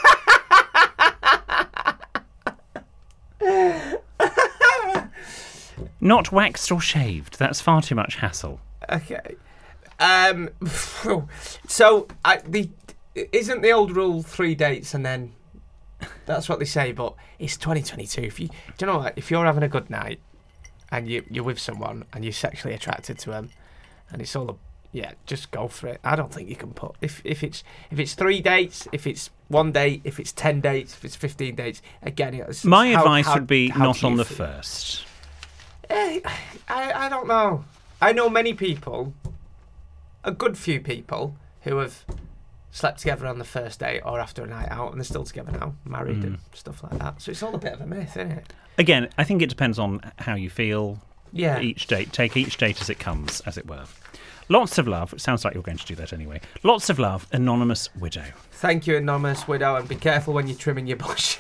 Not waxed or shaved. That's far too much hassle. Okay. Um. So, I, the isn't the old rule three dates and then... That's what they say, but it's twenty twenty-two. If you, do you know what? If you're having a good night and you, you're with someone and you're sexually attracted to them, and it's all, a, yeah, just go for it. I don't think you can put if if it's if it's three dates, if it's one date, if it's ten dates, if it's fifteen dates. Again, it's, my how, advice how, would be how not do on you the feel? first. Eh, I I don't know. I know many people, a good few people, who have slept together on the first date or after a night out, and they're still together now, married Mm. and stuff like that. So it's all a bit of a myth, isn't it? Again, I think it depends on how you feel. Yeah. Each date, take each date as it comes, as it were. Lots of love. It sounds like you're going to do that anyway. Lots of love, Anonymous Widow. Thank you, Anonymous Widow, and be careful when you're trimming your bush.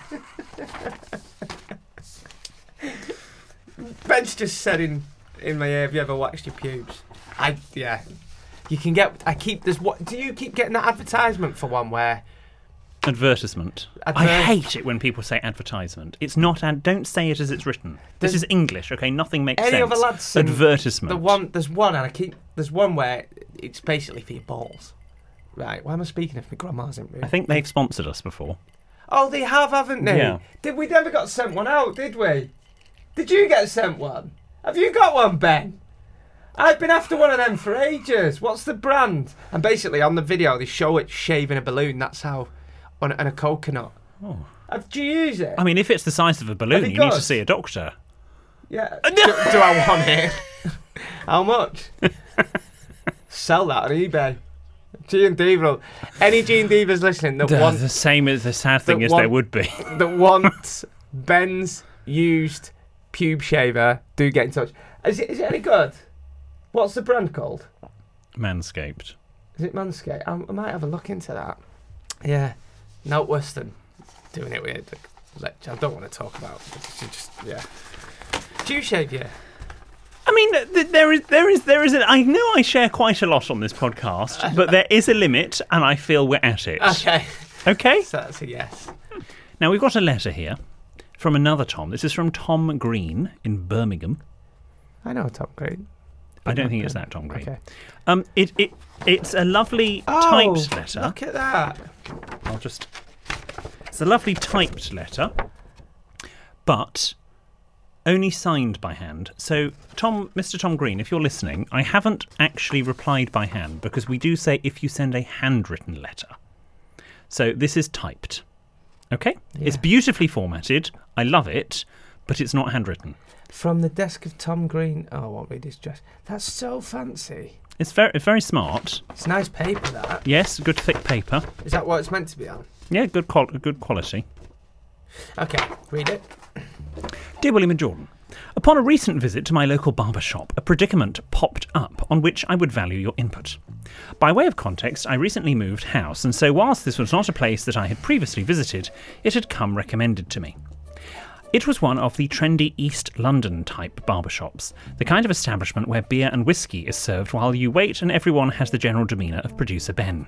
Ben's just said in, in my ear, have you ever waxed your pubes? I, yeah. You can get, I keep, there's what, do you keep getting that advertisement for one where... Advertisement. Adver- I hate it when people say advertisement. It's not, ad- don't say it as it's written. This There's- is English, okay? Nothing makes Any sense. other lads sing Advertisement. The one, there's one, and I keep, there's one where it's basically for your balls. Right, why am I speaking if my grandma's in room? I think they've sponsored us before. Oh, they have, haven't they? Yeah. Did we never got sent one out, did we? Did you get sent one? Have you got one, Ben? I've been after one of them for ages. What's the brand? And basically on the video they show it shaving a balloon. That's how, on and a coconut. Oh. Have, do you use it? I mean, if it's the size of a balloon, Have you you need got- to see a doctor. Yeah. do, do I want it? How much? Sell that on eBay. G and Diva. Any G and Divas listening that The, want the same as the sad thing that is there want- would be. that want Ben's used pube shaver, do get in touch. Is it, is it any good? What's the brand called? Manscaped. Is it Manscaped? I, I might have a look into that. Yeah. No worse than doing it with a lecture. I don't want to talk about it. Just, yeah. Do you shave, yeah? I mean, th- there is, there is, there is. A, I know I share quite a lot on this podcast, but there is a limit, and I feel we're at it. Okay. Okay. So that's a yes. Now we've got a letter here from another Tom. This is from Tom Green in Birmingham. I know Tom Green. I don't think it's that Tom Green. Okay. Um, it it it's a lovely Oh, typed letter. look at that. I'll just. It's a lovely typed letter, but only signed by hand. So, Tom, Mister Tom Green, if you're listening, I haven't actually replied by hand because we do say if you send a handwritten letter. So this is typed. Okay? Yeah. It's beautifully formatted. I love it, but it's not handwritten. From the desk of Tom Green. Oh, I won't read his address. That's so fancy. It's very, it's very smart. It's nice paper, that. Yes, good thick paper. Is that what it's meant to be on? Yeah, good qual- good quality. Okay, read it. Dear William and Jordan, Upon a recent visit to my local barber shop, a predicament popped up on which I would value your input. By way of context, I recently moved house, and so whilst this was not a place that I had previously visited, it had come recommended to me. It was one of the trendy East London type barbershops, the kind of establishment where beer and whiskey is served while you wait and everyone has the general demeanour of producer Ben.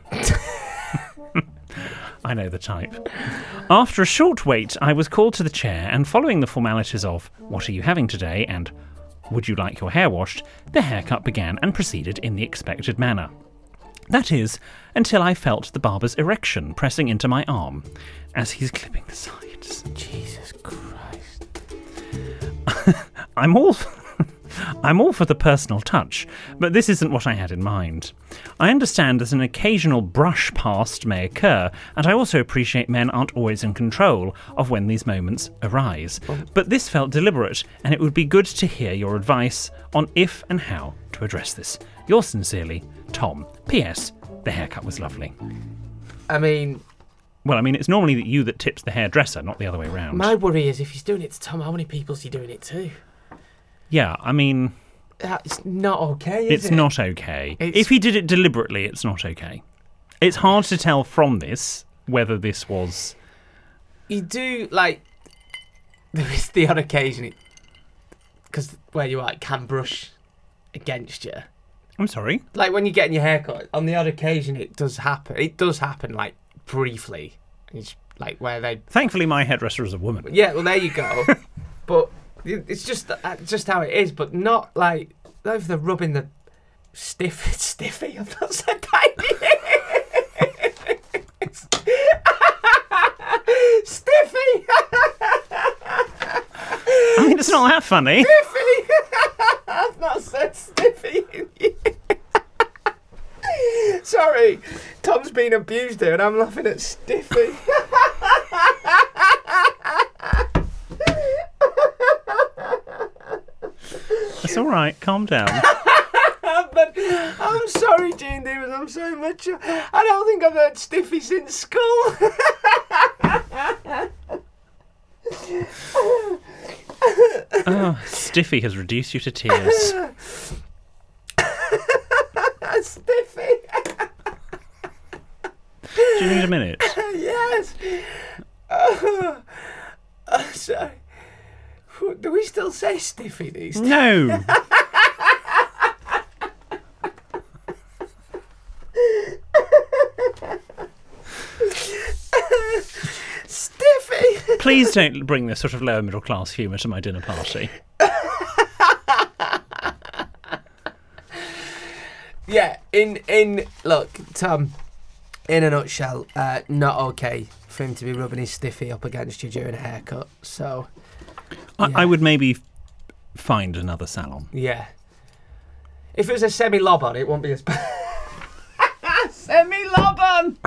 I know the type. After a short wait, I was called to the chair, and following the formalities of "What are you having today?" and "Would you like your hair washed?" the haircut began and proceeded in the expected manner. That is, until I felt the barber's erection pressing into my arm as he's clipping the sides. Jesus Christ. I'm all... I'm all for the personal touch, but this isn't what I had in mind. I understand that an occasional brush past may occur, and I also appreciate men aren't always in control of when these moments arise. But this felt deliberate, and it would be good to hear your advice on if and how to address this. Yours sincerely, Tom. P S. The haircut was lovely. I mean... Well, I mean, it's normally you that tips the hairdresser, not the other way round. My worry is if he's doing it to Tom, how many people's he doing it to? Yeah, I mean... It's not okay, is It's it? not okay. It's- If he did it deliberately, it's not okay. It's hard to tell from this whether this was... You do, like... There is the odd occasion... Because where you are, it can brush against you. I'm sorry? Like when you're getting your hair cut, on the odd occasion it does happen. It does happen, like, briefly. It's like where they... Thankfully, my hairdresser is a woman. Yeah, well, there you go. But it's just just how it is, but not like... Not if they're rubbing the stiff... Stiffy? I've not said that yet. Stiffy! I mean, it's not that funny. Stiffy! I've not said stiffy in years. Sorry, Tom's been abused here and I'm laughing at stiffy. It's all right. Calm down. But I'm sorry, Gene Davis, I'm so much. I don't think I've heard stiffy since school. Oh, Stiffy has reduced you to tears. Stiffy. Do you need a minute? Yes. Uh, uh, sorry. Do we still say stiffy these days? No. Stiffy. Please don't bring this sort of lower middle class humour to my dinner party. Yeah, in in look, Tom, in a nutshell, uh, not okay for him to be rubbing his stiffy up against you during a haircut. So, I, yeah. I would maybe f- find another salon. Yeah. If it was a semi-lob on, it wouldn't be as bad. Semi-lob on!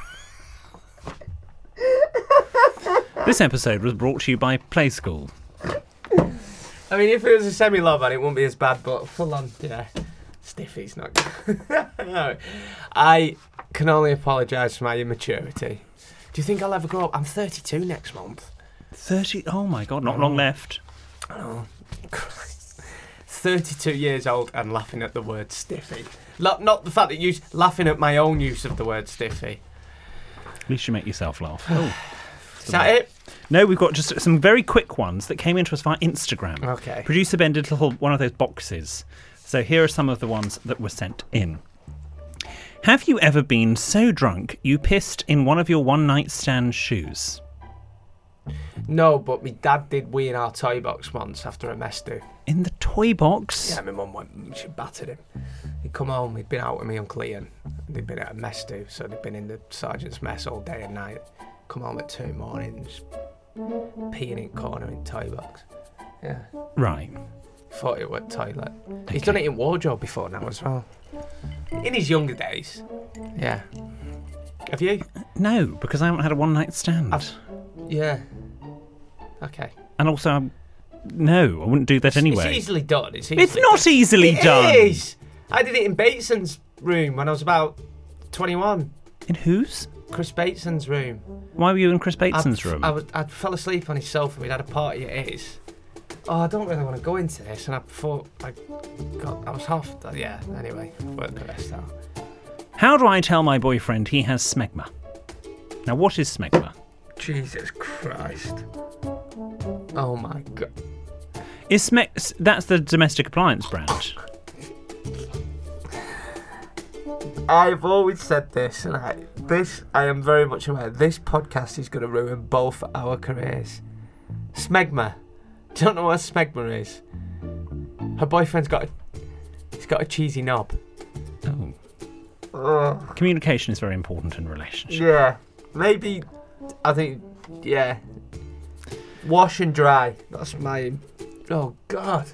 This episode was brought to you by Play School. I mean, if it was a semi-lob on, it wouldn't be as bad, but full on, yeah. Stiffy's not good. No. I can only apologise for my immaturity. Do you think I'll ever grow up? I'm thirty-two next month. thirty Oh my god, not long left. Oh, Christ. thirty-two years old and laughing at the word stiffy. Not, not the fact that you're laughing at my own use of the word stiffy. At least you make yourself laugh. Oh. Is that it? No, we've got just some very quick ones that came into us via Instagram. Okay. Producer Ben did a little one of those boxes. So here are some of the ones that were sent in. Have you ever been so drunk you pissed in one of your one-night stand shoes? No, but my dad did wee in our toy box once after a mess do. In the toy box? Yeah, my mum went, she battered him. He'd come home, he'd been out with me Uncle Ian. They'd been at a mess do, so they'd been in the sergeant's mess all day and night. Come home at two mornings, peeing in corner in toy box. Yeah. Right. Thought it went toilet. He's done it in wardrobe before now as well. In his younger days. Yeah. Have you? No, because I haven't had a one-night stand. I've, yeah. Okay. And also, I'm, no, I wouldn't do that anyway. It's easily done. It's, easily It's not done. easily It done. It is. I did it in Bateson's room when I was about twenty-one. In whose? Chris Bateson's room. Why were you in Chris Bateson's I'd, room? I, was, I fell asleep on his sofa. We'd had a party at his. Oh, I don't really want to go into this, and I thought I got, I was half, yeah, anyway, work the rest out. How do I tell my boyfriend he has smegma? Now, what is smegma? Jesus Christ. Oh my God. Is Smeg... That's the domestic appliance brand. I've always said this, and I, this, I am very much aware, this podcast is going to ruin both our careers. Smegma. Do you not know what smegma is? Her boyfriend's got a, he's got a cheesy knob. Oh. Ugh. Communication is very important in relationships. Yeah. Maybe, I think, yeah. Wash and dry. That's my, oh God.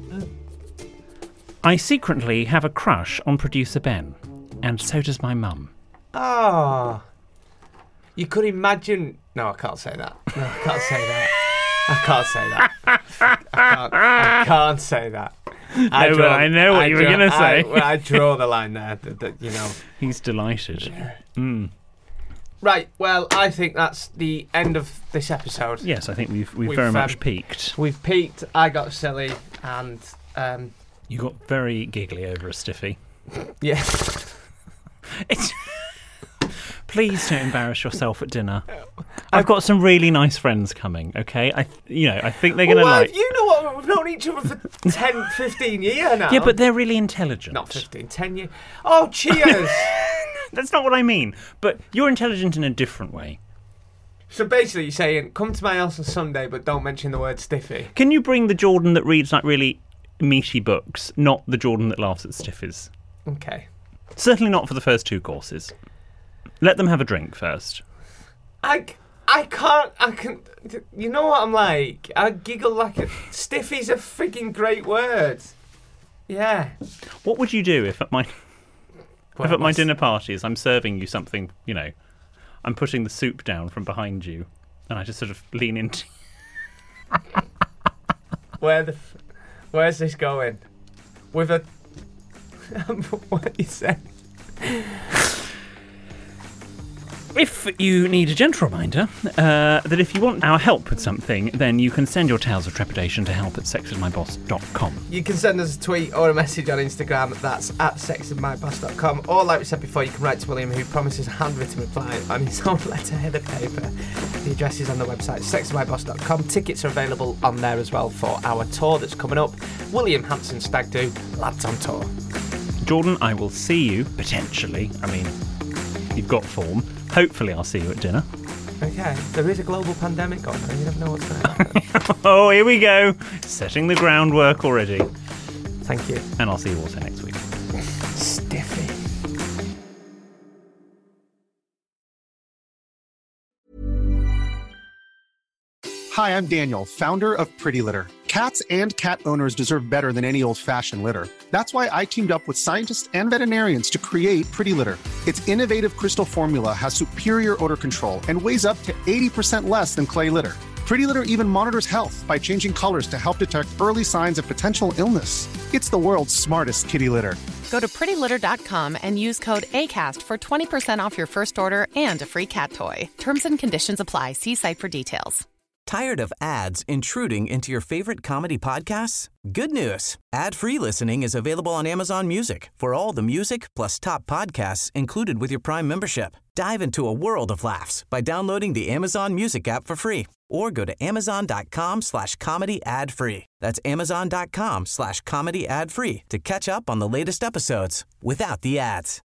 I secretly have a crush on producer Ben, and so does my mum. Ah. Oh. You could imagine, no, I can't say that. No, I can't say that. I can't say that. I can't, I can't say that. I, no, draw, I know what I you draw, were going to say. I, well, I draw the line there, that, that, you know. He's delighted. Yeah. Mm. Right, well, I think that's the end of this episode. Yes, I think we've we've, We've, very um, much peaked. We've peaked, I got silly, and... Um, you got very giggly over a stiffy. Yeah. It's... Please don't embarrass yourself at dinner. I've got some really nice friends coming, okay? I, you know, I think they're going to well, like... You know what? We've known each other for ten, fifteen years now. Yeah, but they're really intelligent. Not fifteen, ten years. Oh, cheers! That's not what I mean. But you're intelligent in a different way. So basically you're saying, come to my house on Sunday, but don't mention the word stiffy. Can you bring the Jordan that reads like really meaty books, not the Jordan that laughs at stiffies? Okay. Certainly not for the first two courses. Let them have a drink first. I, I can't, I can, you know what I'm like? I giggle like a, stiffy's a freaking great word. Yeah. What would you do if at my, Well, if at my what's- dinner parties I'm serving you something, you know, I'm putting the soup down from behind you and I just sort of lean into... Where the, f- where's this going? With a, what you said? If you need a gentle reminder uh, that if you want our help with something, then you can send your tales of trepidation to help at sex with my boss dot com. You can send us a tweet or a message on Instagram. That's at sex with my boss dot com. Or, like we said before, you can write to William, who promises a handwritten reply on his own letterhead of paper. The address is on the website, sex with my boss dot com. Tickets are available on there as well for our tour that's coming up. William Hanson Stag Do, Lads on Tour. Jordan, I will see you, potentially. I mean, you've got form. Hopefully I'll see you at dinner. Okay, there is a global pandemic going on. You never know what's going to happen. Oh, here we go. Setting the groundwork already. Thank you. And I'll see you also next week. Stiffy. Hi, I'm Daniel, founder of Pretty Litter. Cats and cat owners deserve better than any old-fashioned litter. That's why I teamed up with scientists and veterinarians to create Pretty Litter. Its innovative crystal formula has superior odor control and weighs up to eighty percent less than clay litter. Pretty Litter even monitors health by changing colors to help detect early signs of potential illness. It's the world's smartest kitty litter. Go to pretty litter dot com and use code ACAST for twenty percent off your first order and a free cat toy. Terms and conditions apply. See site for details. Tired of ads intruding into your favorite comedy podcasts? Good news. Ad-free listening is available on Amazon Music for all the music plus top podcasts included with your Prime membership. Dive into a world of laughs by downloading the Amazon Music app for free or go to amazon.com slash comedy ad free. That's amazon.com slash comedy ad free to catch up on the latest episodes without the ads.